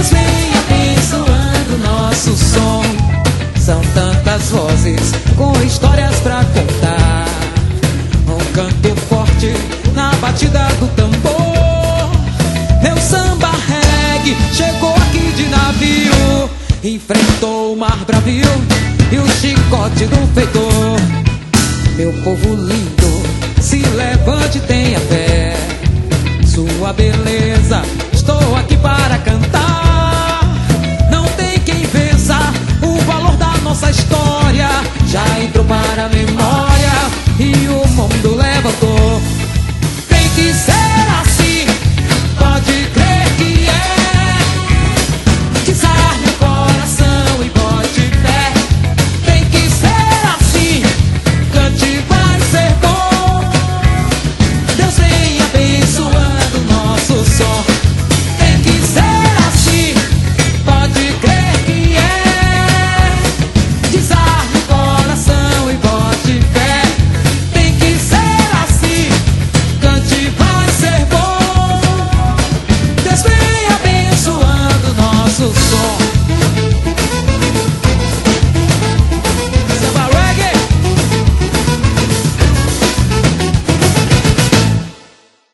Pois vem abençoando nosso som. São tantas vozes com histórias pra contar. Um canto forte na batida do tambor. Meu samba reggae chegou aqui de navio, enfrentou o mar bravio e o chicote do feitor. Meu povo lindo, se levante, tenha fé. Sua beleza, estou aqui para cantar.